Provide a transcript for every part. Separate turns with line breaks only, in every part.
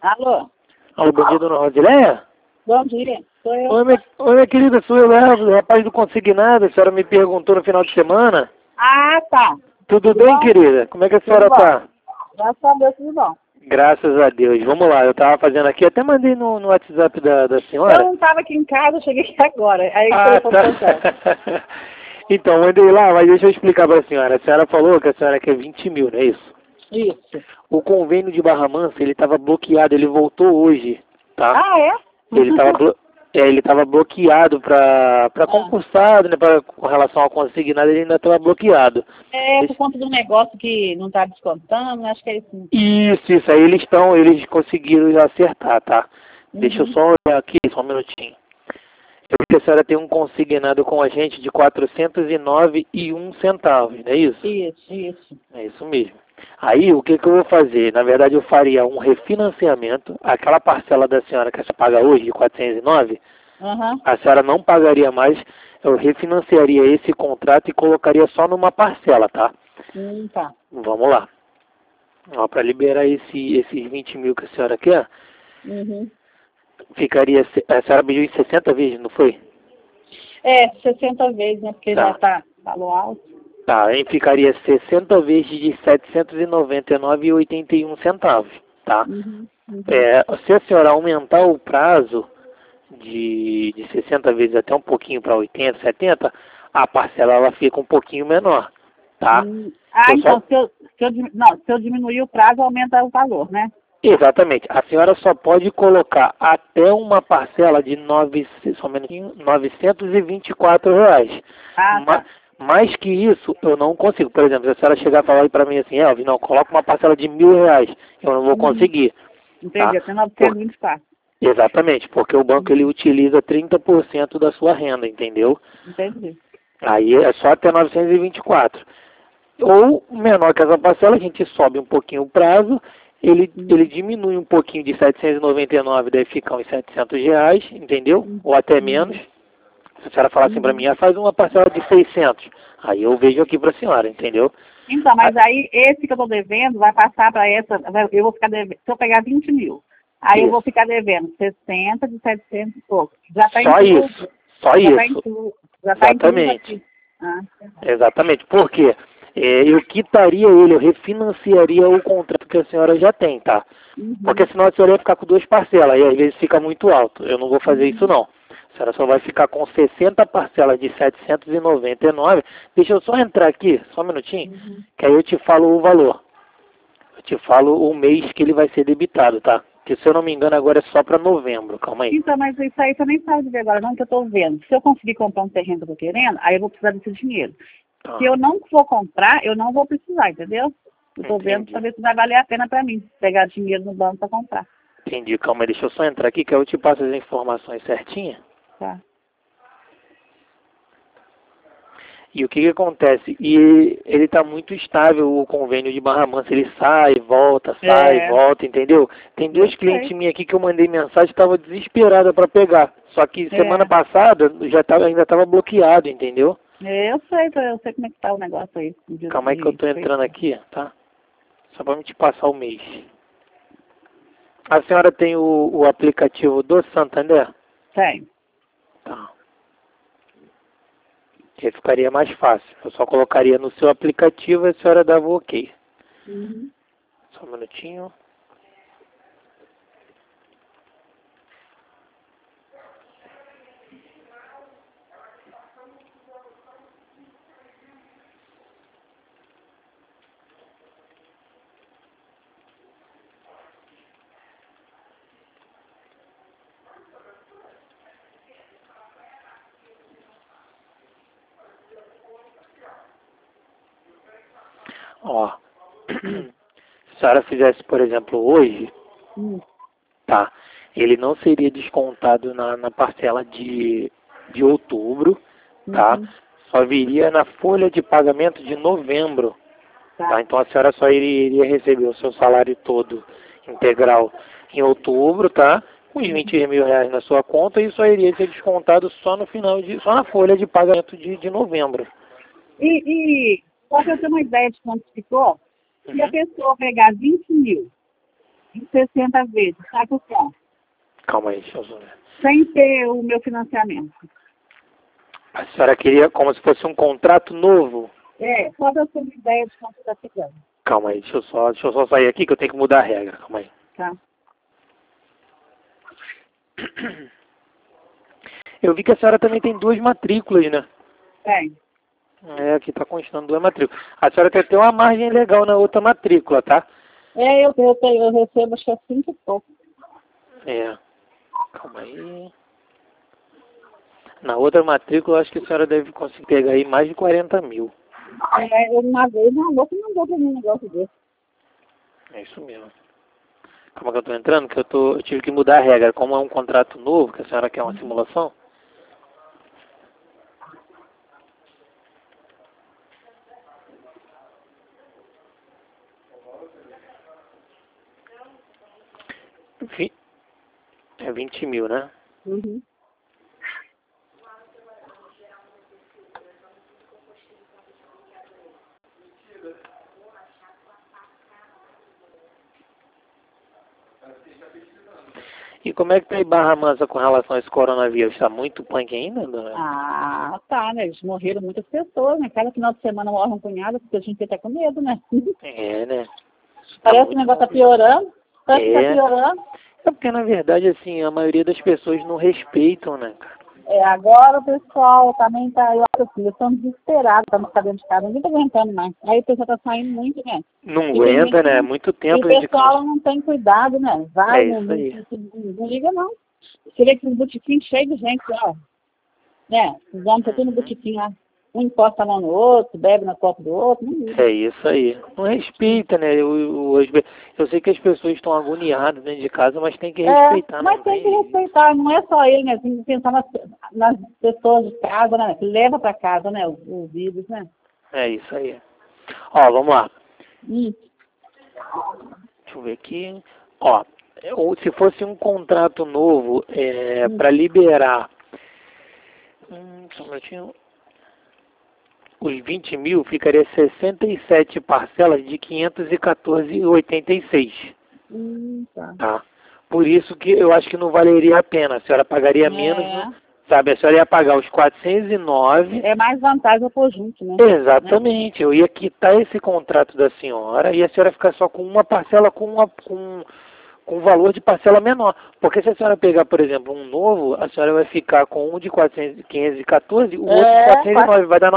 Alô?
Alô, bom dia, dona Rosileia?
Bom dia, sou eu.
Oi, minha querida, sou eu, o rapaz do Consignado. A senhora me perguntou no final de semana.
Ah, tá.
Tudo bem,
bom?
querida? Como é que a senhora
Tudo bom.
tá?
Graças a Deus, tudo bom.
Graças a Deus. Vamos lá, eu tava fazendo aqui, até mandei no WhatsApp da senhora.
Eu não estava aqui em casa, eu cheguei aqui agora. Aí
Ah,
foi
tá. Então, mandei lá, mas deixa eu explicar pra senhora. A senhora falou que a senhora quer 20 mil, não é isso?
Isso.
O convênio de Barra Mansa, ele estava bloqueado, ele voltou hoje, tá?
Ah, é?
Ele estava bloqueado para concursado, né? Com relação ao consignado, ele ainda estava bloqueado.
É, por conta do negócio que não está descontando, acho que é isso.
Isso, aí eles conseguiram acertar, tá? Deixa eu só olhar aqui, só um minutinho. Eu vi que a senhora tem um consignado com a gente de 409,01 centavos, não é isso?
Isso.
É isso mesmo. Aí, o que eu vou fazer? Na verdade, eu faria um refinanciamento. Aquela parcela da senhora que você paga hoje, de 409, a senhora não pagaria mais. Eu refinanciaria esse contrato e colocaria só numa parcela, tá?
Tá.
Vamos lá. Para liberar esses 20 mil que a senhora quer, ficaria... A senhora pediu em 60 vezes, não foi?
É, 60 vezes, né? Porque
Tá.
já tá valor alto.
Tá, aí ficaria 60 vezes de 799,81 centavos, tá? Se a senhora aumentar o prazo de 60 vezes até um pouquinho para 80, 70, a parcela ela fica um pouquinho menor, tá?
Então, se eu diminuir o prazo, aumenta o valor, né?
Exatamente. A senhora só pode colocar até uma parcela de somente R$ 924.
Tá.
Mais que isso, eu não consigo. Por exemplo, se a senhora chegar e falar para mim assim, Elvis, não, coloca uma parcela de R$ 1.000, eu não vou conseguir.
Entendi,
Tá?
até 924.
Exatamente, porque o banco ele utiliza 30% da sua renda, entendeu?
Entendi.
Aí é só até 924. Ou menor que essa parcela, a gente sobe um pouquinho o prazo, ele diminui um pouquinho de 799, daí fica uns R$ 700, entendeu? Ou até menos. Se a senhora falar assim para mim, faz uma parcela de 600, aí eu vejo aqui para a senhora, entendeu?
Então, mas aí esse que eu estou devendo vai passar para essa, eu vou ficar devendo, se eu pegar 20 mil, aí eu vou ficar devendo 60 de 700 e pouco. Já está incluso.
Só
já
isso.
Já tá
Exatamente.
Incluso.
Exatamente. Por quê? Eu quitaria ele, eu refinanciaria o contrato que a senhora já tem, tá? Porque senão a senhora ia ficar com duas parcelas, e às vezes fica muito alto. Eu não vou fazer isso não. A senhora só vai ficar com 60 parcelas de 799. Deixa eu só entrar aqui, só um minutinho, que aí eu te falo o valor. Eu te falo o mês que ele vai ser debitado, tá? Que se eu não me engano agora é só para novembro, calma aí.
Então, mas isso aí você nem sabe dizer agora, não, que eu estou vendo. Se eu conseguir comprar um terreno que eu estou querendo, aí eu vou precisar desse dinheiro. Se eu não for comprar, eu não vou precisar, entendeu? Eu estou vendo para ver se vai valer a pena para mim pegar dinheiro no banco para comprar.
Entendi, calma aí, deixa eu só entrar aqui que eu te passo as informações certinhas.
Tá.
E o que acontece? E ele está muito estável, o convênio de Barra Mansa. Ele sai, volta, entendeu? Tem duas clientes minhas aqui que eu mandei mensagem, estava desesperada para pegar. Só que semana passada ainda estava bloqueado, entendeu?
Eu sei como é que tá o negócio aí.
Calma aí que eu estou entrando aqui, tá? Só para me te passar o mês. A senhora tem o aplicativo do Santander?
Tem.
Tá. Que ficaria mais fácil. Eu só colocaria no seu aplicativo e a senhora dava o ok. Só um minutinho. Ó, se a senhora fizesse, por exemplo, hoje, tá? Ele não seria descontado na parcela de outubro, tá? Só viria na folha de pagamento de novembro, tá? Então a senhora só iria receber o seu salário todo integral em outubro, tá? Com os R$ 20.000 na sua conta e só iria ser descontado só no final só na folha de pagamento de novembro.
Só para eu ter uma ideia de quanto ficou, se a pessoa pegar 20 mil em 60 vezes, sabe o quê?
Calma aí, deixa eu ver.
Sem ter o meu financiamento.
A senhora queria como se fosse um contrato novo?
Só pra eu ter uma ideia de quanto está pegando.
Calma aí, deixa eu só sair aqui que eu tenho que mudar a regra. Calma aí.
Tá.
Eu vi que a senhora também tem 2 matrículas, né?
Tem.
Aqui tá constando 2 matrículas. A senhora quer ter uma margem legal na outra matrícula, tá?
Eu recebo acho que é 5 e pouco.
Calma aí. Na outra matrícula, eu acho que a senhora deve conseguir pegar aí mais de 40 mil.
Uma vez uma louca não deu pra mim um negócio desse.
É isso mesmo. Calma que eu tô entrando, que eu tive que mudar a regra. Como é um contrato novo, que a senhora quer uma simulação. É 20 mil, né?
Uhum.
E como é que tá aí Barra Mansa com relação a esse coronavírus? Está muito punk ainda, dona?
Tá, né? Eles morreram muitas pessoas, né? Cada final de semana morre um punhado, porque a gente tá com medo, né?
Né?
Parece que o negócio tá piorando. Parece que tá piorando.
É porque, na verdade, assim, a maioria das pessoas não respeitam, né, cara?
Agora o pessoal também tá, eu acho assim, estamos desesperados, estamos dentro de casa, ninguém tá aguentando mais. Aí o pessoal tá saindo muito, né?
Não aguenta, né? Muito tempo.
E o pessoal não tem cuidado, né? Vai,
isso aí.
Não liga não. Você vê que os botiquins cheios de gente, ó. Né? Os homens estão tudo no botiquim lá. Um encosta a mão no outro, bebe na copa do outro. Não liga.
É isso aí. Não respeita, né? Eu sei que as pessoas estão agoniadas dentro de casa, mas tem que respeitar.
Mas tem que respeitar, não é só ele, né? Tem que pensar nas pessoas de casa, né? Que leva para casa, né? Os vírus, né?
É isso aí. Ó, vamos lá.
Deixa
eu ver aqui. Ó, se fosse um contrato novo para liberar só um minutinho. Os 20 mil ficaria 67 parcelas de 514,86. Tá. Por isso que eu acho que não valeria a pena. A senhora pagaria menos, né? Sabe? A senhora ia pagar os 409.
É mais vantagem eu pôr junto, né?
Exatamente. Eu ia quitar esse contrato da senhora e a senhora ficar só com uma parcela com valor de parcela menor. Porque se a senhora pegar, por exemplo, um novo, a senhora vai ficar com um de 514 e o outro de 409. Vai dar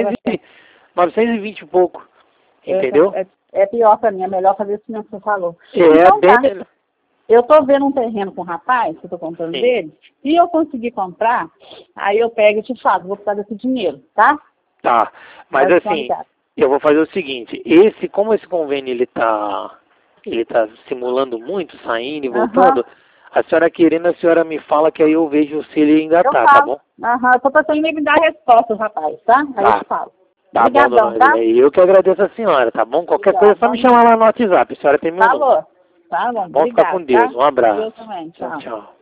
920 e pouco. Entendeu?
É pior pra mim. É melhor fazer isso mesmo que você falou.
Bem melhor.
Eu tô vendo um terreno com um rapaz, que eu tô comprando dele. Se eu conseguir comprar, aí eu pego e te falo, vou precisar desse dinheiro, tá?
Tá. Mas assim, eu vou fazer o seguinte. Como esse convênio ele tá simulando muito, saindo e voltando. A senhora querendo, a senhora me fala que aí eu vejo se ele ainda tá bom?
Eu tô pensando em me dar a resposta, rapaz, tá? Aí eu te falo.
Tá
Obrigadão,
bom, dona Eu que agradeço a senhora, tá bom? Qualquer coisa é só me chamar lá no WhatsApp. A senhora tem meu número.
Tá bom,
Vamos ficar com Deus. Um abraço.
Eu também. Tchau.
Tchau.